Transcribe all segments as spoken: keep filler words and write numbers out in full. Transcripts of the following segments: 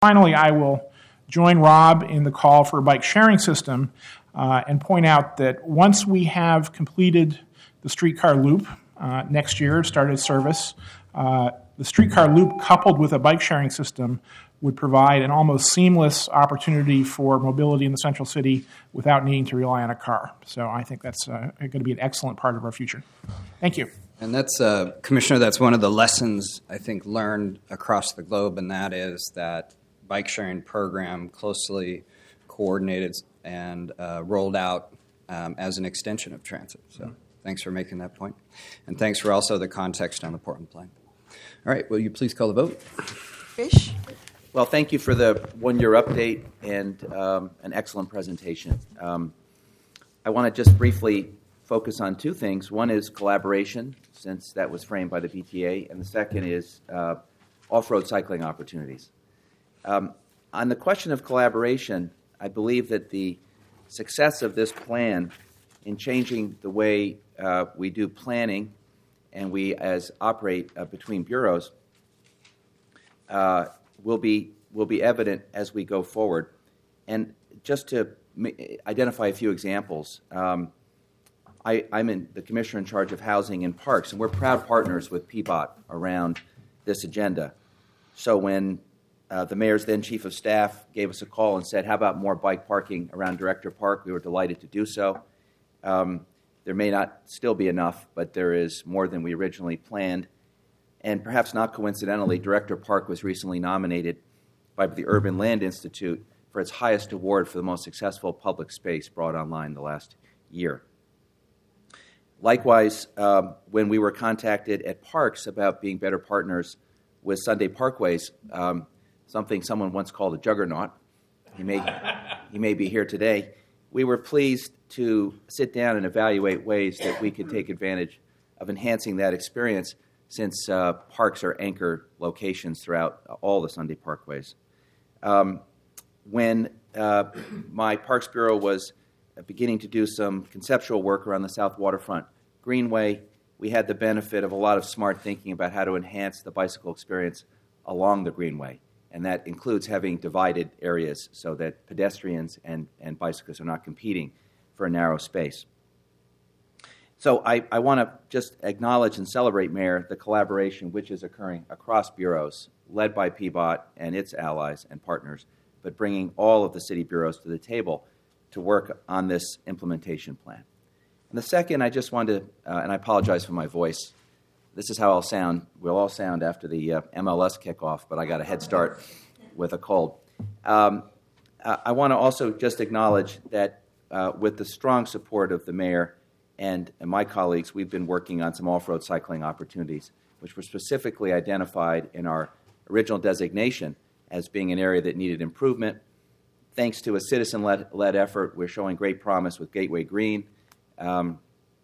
Finally, I will join Rob in the call for a bike sharing system uh, and point out that once we have completed the streetcar loop uh, next year, started service, uh, the streetcar loop coupled with a bike sharing system would provide an almost seamless opportunity for mobility in the central city without needing to rely on a car. So I think that's uh, going to be an excellent part of our future. Thank you. And that's, uh, Commissioner, that's one of the lessons I think learned across the globe, and that is that bike sharing program closely coordinated and uh, rolled out um, as an extension of transit. So mm-hmm. Thanks for making that point. And thanks for also the context on the Portland plan. All right, will you please call the vote? Fish. Well, thank you for the one-year update and um, an excellent presentation. Um, I want to just briefly focus on two things. One is collaboration, since that was framed by the P T A, and the second is uh, off-road cycling opportunities. Um, on the question of collaboration, I believe that the success of this plan in changing the way uh, we do planning and we as operate uh, between bureaus uh, will be will be evident as we go forward. And just to ma- identify a few examples, um, I, I'm in the commissioner in charge of housing and parks, and we're proud partners with P B O T around this agenda. So when uh, the mayor's then chief of staff gave us a call and said, how about more bike parking around Director Park, we were delighted to do so. Um, there may not still be enough, but there is more than we originally planned. And perhaps not coincidentally, Director Park was recently nominated by the Urban Land Institute for its highest award for the most successful public space brought online the last year. Likewise, um, when we were contacted at Parks about being better partners with Sunday Parkways, um, something someone once called a juggernaut, he may, he may be here today, we were pleased to sit down and evaluate ways that we could take advantage of enhancing that experience, since uh, parks are anchor locations throughout all the Sunday Parkways. Um, when uh, my Parks Bureau was beginning to do some conceptual work around the South Waterfront Greenway, we had the benefit of a lot of smart thinking about how to enhance the bicycle experience along the Greenway. And that includes having divided areas so that pedestrians and, and bicyclists are not competing for a narrow space. So I, I want to just acknowledge and celebrate, Mayor, the collaboration which is occurring across bureaus, led by P B O T and its allies and partners, but bringing all of the city bureaus to the table to work on this implementation plan. And the second, I just wanted to, uh, and I apologize for my voice, this is how I'll sound. We'll all sound after the uh, M L S kickoff, but I got a head start with a cold. Um, I want to also just acknowledge that uh, with the strong support of the mayor and, and my colleagues, we've been working on some off-road cycling opportunities, which were specifically identified in our original designation as being an area that needed improvement. Thanks to a citizen-led led effort, we're showing great promise with Gateway Green, um,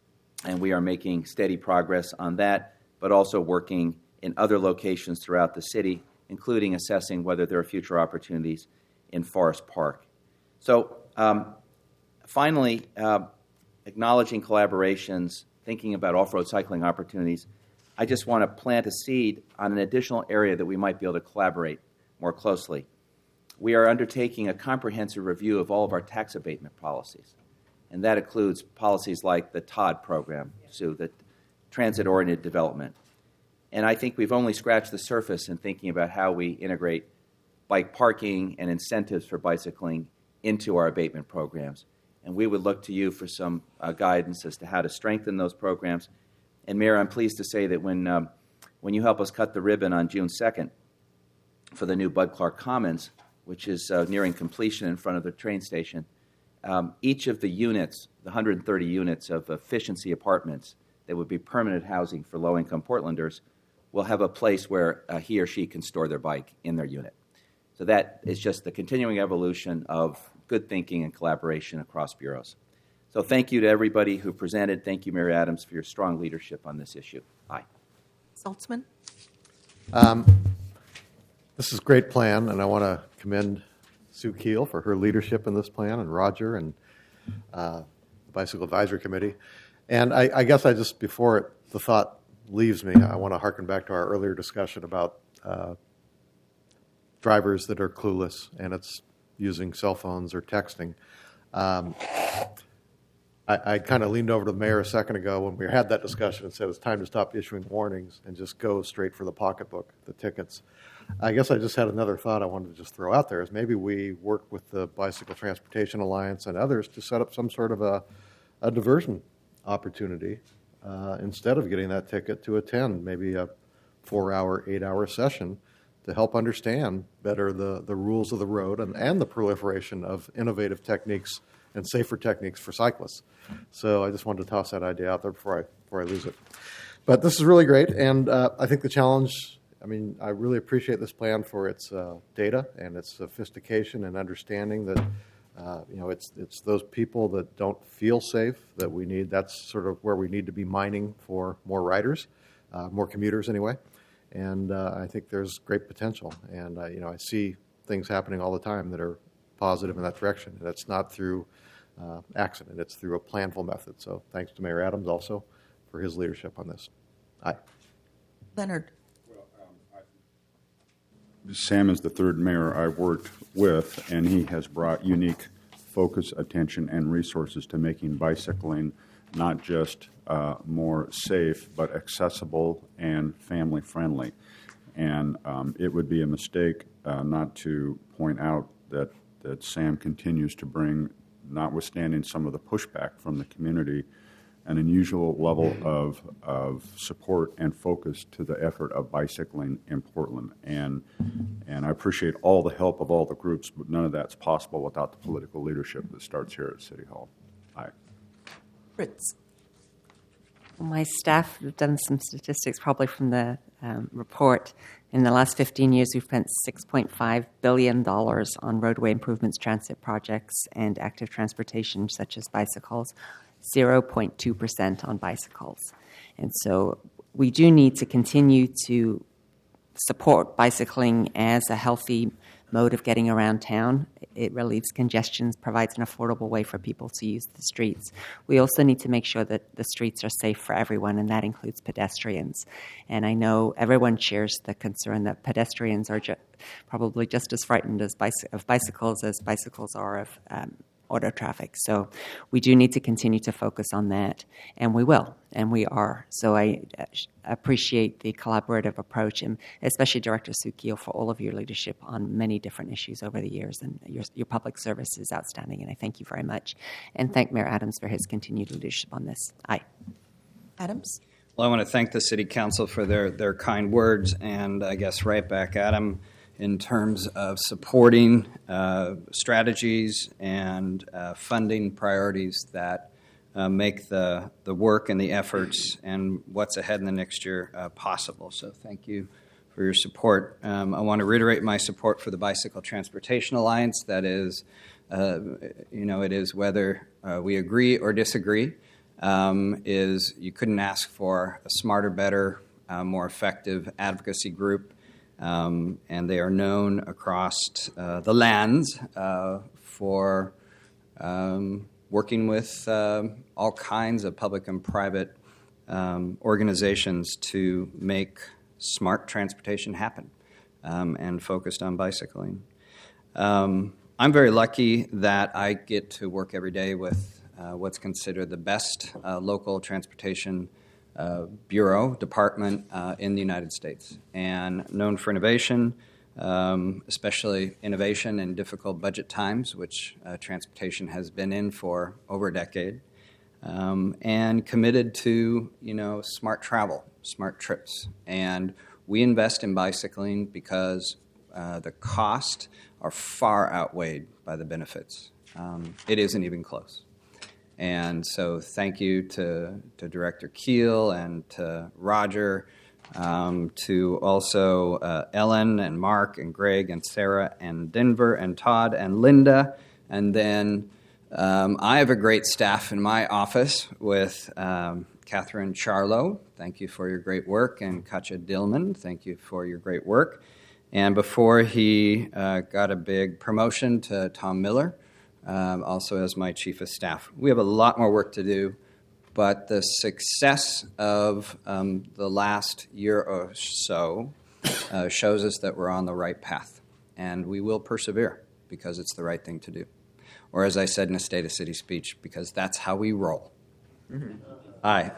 and we are making steady progress on that, but also working in other locations throughout the city, including assessing whether there are future opportunities in Forest Park. So um, finally, uh, acknowledging collaborations, thinking about off-road cycling opportunities, I just want to plant a seed on an additional area that we might be able to collaborate more closely. We are undertaking a comprehensive review of all of our tax abatement policies, and that includes policies like the T O D program, so the transit-oriented development. And I think we've only scratched the surface in thinking about how we integrate bike parking and incentives for bicycling into our abatement programs. And we would look to you for some uh, guidance as to how to strengthen those programs. And Mayor, I'm pleased to say that when um, when you help us cut the ribbon on June second for the new Bud Clark Commons, which is uh, nearing completion in front of the train station, um, each of the units, the one hundred thirty units of efficiency apartments that would be permanent housing for low-income Portlanders, will have a place where uh, he or she can store their bike in their unit. So that is just the continuing evolution of good thinking and collaboration across bureaus. So thank you to everybody who presented. Thank you, Mayor Adams, for your strong leadership on this issue. Aye. Saltzman. Um, this is a great plan, and I want to commend Sue Keel for her leadership in this plan, and Roger and uh, the Bicycle Advisory Committee. And I, I guess I just, before it, the thought leaves me, I want to harken back to our earlier discussion about uh, drivers that are clueless, and it's using cell phones or texting. Um, I, I kind of leaned over to the mayor a second ago when we had that discussion and said it's time to stop issuing warnings and just go straight for the pocketbook, the tickets. I guess I just had another thought I wanted to just throw out there is maybe we work with the Bicycle Transportation Alliance and others to set up some sort of a, a diversion opportunity uh, instead of getting that ticket to attend maybe a four-hour, eight-hour session to help understand better the, the rules of the road and, and the proliferation of innovative techniques and safer techniques for cyclists. So I just wanted to toss that idea out there before I before I lose it. But this is really great, and uh, I think the challenge, I mean, I really appreciate this plan for its uh, data and its sophistication and understanding that, uh, you know, it's it's those people that don't feel safe that we need. That's sort of where we need to be mining for more riders, uh, more commuters anyway. And uh, I think there's great potential. And, uh, you know, I see things happening all the time that are positive in that direction. And that's not through uh, accident. It's through a planful method. So thanks to Mayor Adams also for his leadership on this. Aye. Leonard. Sam is the third mayor I've worked with, and he has brought unique focus, attention, and resources to making bicycling not just uh, more safe, but accessible and family-friendly. And um, it would be a mistake uh, not to point out that, that Sam continues to bring, notwithstanding some of the pushback from the community, an unusual level of, of support and focus to the effort of bicycling in Portland. And, and I appreciate all the help of all the groups, but none of that's possible without the political leadership that starts here at City Hall. Aye. Fritz. My staff have done some statistics, probably from the um, report. In the last fifteen years, we've spent six point five billion dollars on roadway improvements, transit projects, and active transportation, such as bicycles, zero point two percent on bicycles. And so we do need to continue to support bicycling as a healthy mode of getting around town. It relieves congestion, provides an affordable way for people to use the streets. We also need to make sure that the streets are safe for everyone, and that includes pedestrians. And I know everyone shares the concern that pedestrians are ju- probably just as frightened as bicy- of bicycles as bicycles are of um, auto traffic. So we do need to continue to focus on that, and we will, and we are. So I uh, appreciate the collaborative approach, and especially Director Sue Keel for all of your leadership on many different issues over the years, and your, your public service is outstanding, and I thank you very much. And thank Mayor Adams for his continued leadership on this. Aye. Adams. Well, I want to thank the City Council for their, their kind words, and I guess right back at them in terms of supporting uh, strategies and uh, funding priorities that uh, make the, the work and the efforts and what's ahead in the next year uh, possible. So thank you for your support. Um, I want to reiterate my support for the Bicycle Transportation Alliance. That is, uh, you know, it is whether uh, we agree or disagree, um, is you couldn't ask for a smarter, better, uh, more effective advocacy group. Um, and they are known across uh, the lands uh, for um, working with uh, all kinds of public and private um, organizations to make smart transportation happen um, and focused on bicycling. Um, I'm very lucky that I get to work every day with uh, what's considered the best uh, local transportation Uh, bureau, department uh, in the United States, and known for innovation, um, especially innovation in difficult budget times, which uh, transportation has been in for over a decade, um, and committed to, you know, smart travel, smart trips. And we invest in bicycling because uh, the costs are far outweighed by the benefits. Um, it isn't even close. And so thank you to, to Director Keel and to Roger, um, to also uh, Ellen and Mark and Greg and Sarah and Denver and Todd and Linda. And then um, I have a great staff in my office with um, Catherine Charlo. Thank you for your great work. And Katja Dillman, thank you for your great work. And before he uh, got a big promotion, to Tom Miller, Um, also as my chief of staff. We have a lot more work to do, but the success of um, the last year or so uh, shows us that we're on the right path. and we will persevere because it's the right thing to do. Or as I said in a State of City speech, because that's how we roll. Mm-hmm. Aye.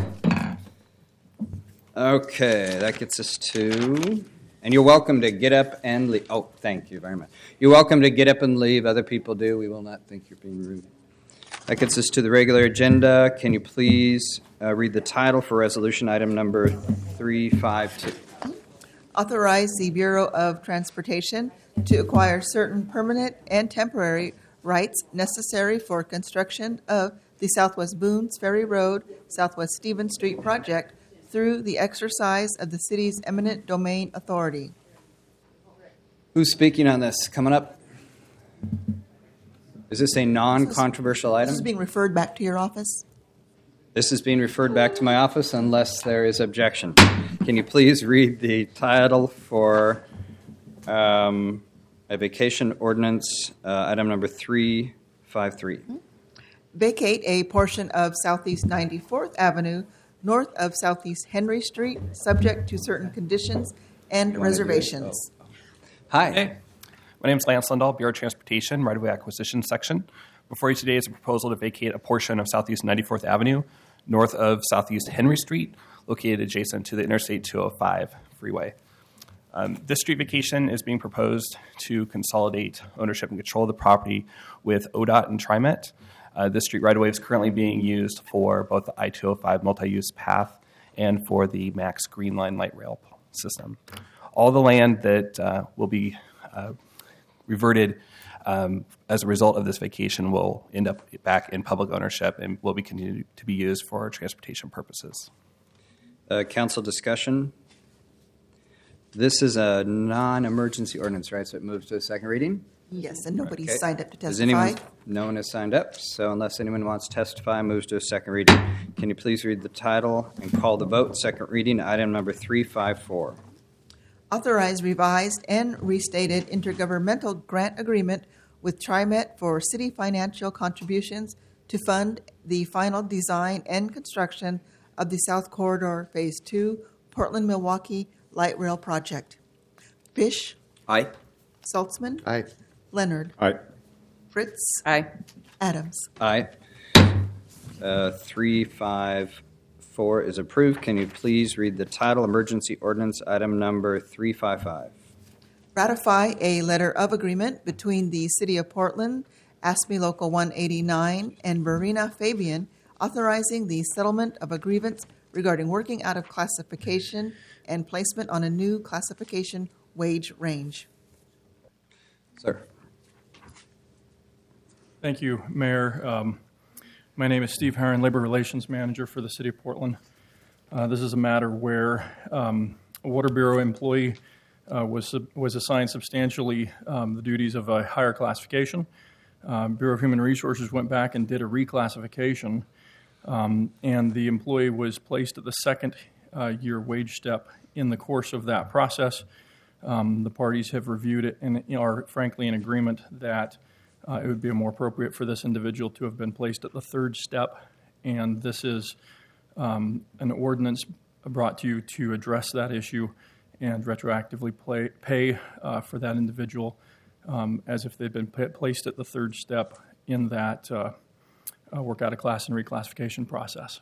Okay, that gets us to, and you're welcome to get up and leave. Oh, thank you very much. You're welcome to get up and leave. Other people do. We will not think you're being rude. That gets us to the regular agenda. Can you please uh, read the title for resolution item number three five two? Authorize the Bureau of Transportation to acquire certain permanent and temporary rights necessary for construction of the Southwest Boones Ferry Road, Southwest Stevens Street project through the exercise of the city's eminent domain authority. Who's speaking on this? Coming up? Is this a non-controversial item? This is being referred back to your office. This is being referred back to my office unless there is objection. Can you please read the title for um, a vacation ordinance, uh, item number three five three? Vacate a portion of Southeast ninety-fourth Avenue, north of Southeast Henry Street, subject to certain conditions and reservations. Hi. Hey, my name is Lance Lindahl, Bureau of Transportation, Right-of-Way Acquisition Section. Before you today is a proposal to vacate a portion of Southeast ninety-fourth Avenue, north of Southeast Henry Street, located adjacent to the Interstate two oh five freeway. Um, this street vacation is being proposed to consolidate ownership and control of the property with O D O T and TriMet. Uh, this street right-of-way is currently being used for both the I two oh five multi-use path and for the MAX Green Line light rail system. All the land that uh, will be uh, reverted um, as a result of this vacation will end up back in public ownership and will be continued to be used for transportation purposes. Uh, council discussion. This is a non-emergency ordinance, right? So it moves to a second reading? Yes, and nobody's Okay. signed up to Does testify. anyone? No one has signed up, so unless anyone wants to testify, moves to a second reading. Can you please read the title and call the vote? Second reading, item number three five four. Authorize revised and restated intergovernmental grant agreement with TriMet for city financial contributions to fund the final design and construction of the South Corridor Phase two Portland-Milwaukee Light Rail Project. Fish, Aye. Saltzman, Aye. Leonard, Aye. Fritz, Aye. Adams. Aye. Uh, three five four is approved. Can you please read the title, emergency ordinance, item number three five five? Ratify a letter of agreement between the City of Portland, A S M E Local one eighty-nine, and Verena Fabian authorizing the settlement of a grievance regarding working out of classification and placement on a new classification wage range. Sir. Thank you, Mayor. Um, my name is Steve Herron, Labor Relations Manager for the City of Portland. Uh, this is a matter where um, a Water Bureau employee uh, was was assigned substantially um, the duties of a higher classification. Um, Bureau of Human Resources went back and did a reclassification, um, and the employee was placed at the second uh, year wage step. In the course of that process, um, the parties have reviewed it and are frankly in agreement that Uh, it would be more appropriate for this individual to have been placed at the third step, and this is um, an ordinance brought to you to address that issue and retroactively play, pay uh, for that individual um, as if they'd been p- placed at the third step in that uh, uh, work out of class and reclassification process.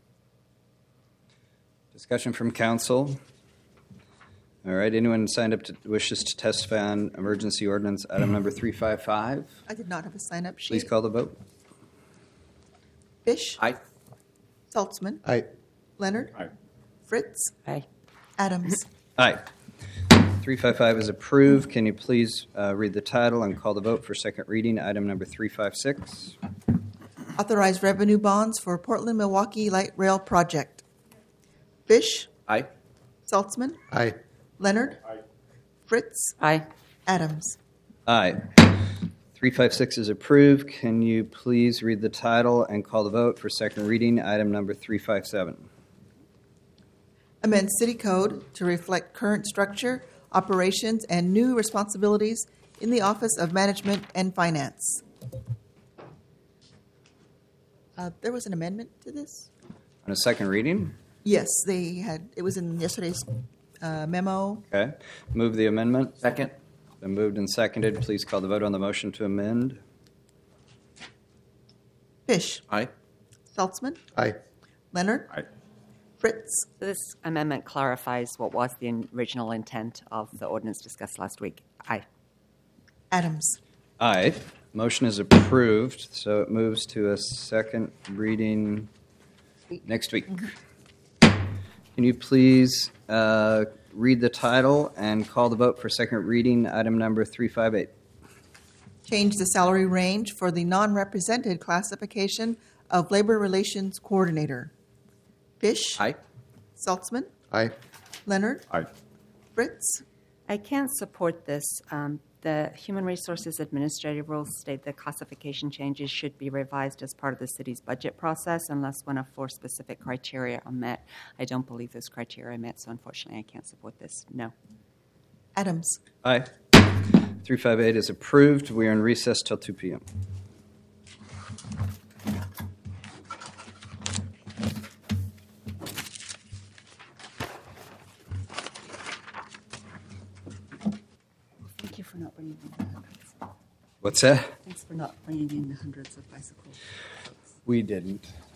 Discussion from council. All right, anyone signed up to wishes to testify on emergency ordinance item number three five five? I did not have a sign-up sheet. Please call the vote. Fish, Aye. Saltzman, Aye. Leonard, Aye. Fritz, Aye. Adams. Aye. three five five is approved. Can you please uh, read the title and call the vote for second reading, item number three five six? Authorize revenue bonds for Portland-Milwaukee Light Rail Project. Fish, Aye. Saltzman, Aye. Leonard, Fritz, Aye. Adams. Aye. three five six is approved. Can you please read the title and call the vote for second reading, item number three five seven? Amend city code to reflect current structure, operations, and new responsibilities in the Office of Management and Finance. Uh, there was an amendment to this? On a second reading? Yes, they had, it was in yesterday's uh, memo. Okay. Move the amendment. Second. Been moved and seconded. Please call the vote on the motion to amend. Fish. Aye. Saltzman. Aye. Leonard. Aye. Fritz. This amendment clarifies what was the original intent of the ordinance discussed last week. Aye. Adams. Aye. Motion is approved, so it moves to a second reading next week. Can you please uh, read the title and call the vote for second reading, item number three five eight? Change the salary range for the non-represented classification of Labor Relations Coordinator. Fish. Aye. Saltzman. Aye. Leonard. Aye. Fritz. I can't support this. Um, the Human Resources Administrative rules state that classification changes should be revised as part of the city's budget process unless one of four specific criteria are met. I don't believe those criteria are met, so unfortunately I can't support this. No. Adams. Aye. three five eight is approved. We are in recess till two p.m. Thank you for not bringing in the hundreds. What's that? Thanks for not bringing in the hundreds of bicycles. We didn't.